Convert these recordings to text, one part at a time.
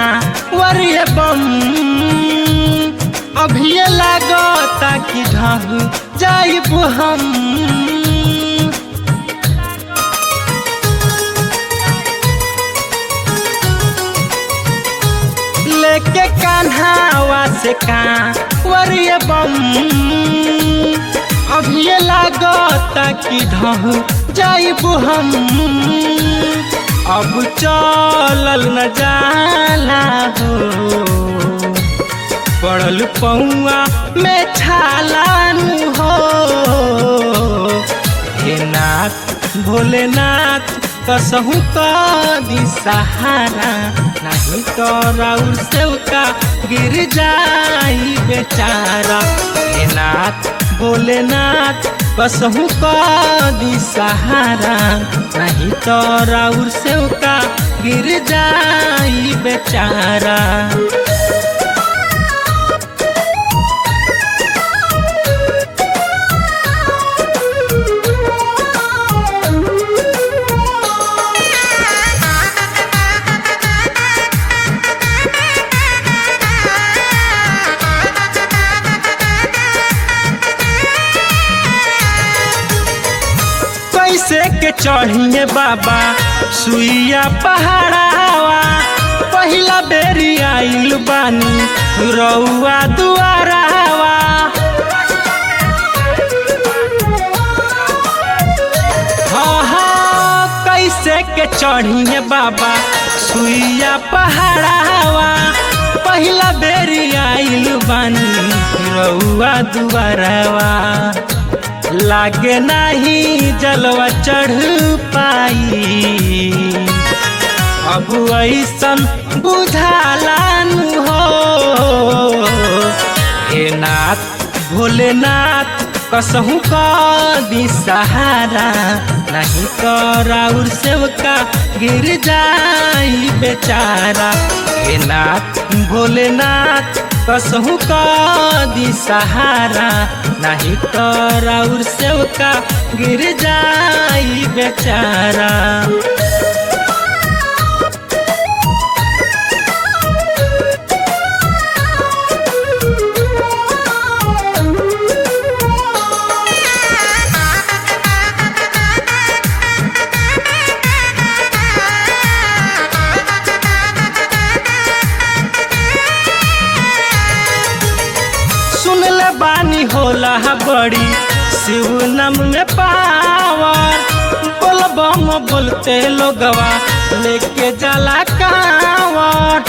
वरिये बम अभी लागता कि ढह जाइब हम। लेके कान्हावा से वरिये बम अभी लागता कि ढह जाइब हम। अब चलल न जाला हो पड़ल पौआ में छालानु हो। हे नाथ भोलेनाथ कसहु कदी सहारा नहीं तो राउर सेवका गिर जाई बेचारा। हे नाथ भोलेनाथ कसहु कदी सहारा नहीं तो राउर सेवका गिर जाई बेचारा। कैसे के चढ़िए बाबा सुइया पहाड़ावा पहिला बेरी आइल बानी रउआ दुआरावा। हाँ कैसे के चढ़िए बाबा सुइया पहाड़ावा पहिला बेरी आइल बानी रउआ दुआरावा। लागे नहीं जलवा चढ़ पाई अब ऐसन बुझालानु हो। हे नाथ भोलेनाथ कसहु कदी सहारा नहीं तो राउर सेवका गिर जाई बेचारा। हे नाथ भोलेनाथ कसहु कदी सहारा नहीं तो राउर सेवका गिर जाई बेचारा। सुनले बानी होला बड़ी शिव नाम में पावर बोलबम बोलते लोगवा लेके जाला कांवर।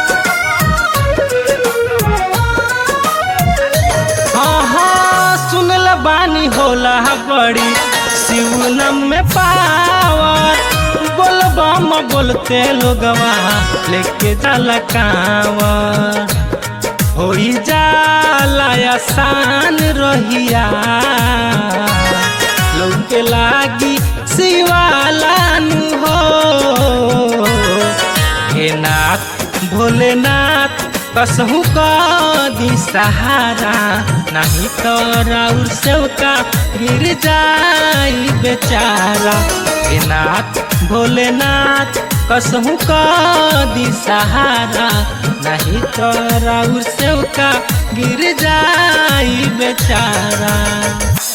हाँ सुनले बानी होला बड़ी शिव नाम में पावर बोलबम बोलते लोगवा लेके जाला कांवर। होई जाला आसान रहिया लौके लागी शिवालानु हो। हे नाथ भोलेनाथ कसहु कदी सहारा नहीं तो राउर सेवका गिर जाई बेचारा। हे नाथ भोलेनाथ कसहु कदी सहारा नहीं तो राउर सेवका गिर जाई बेचारा।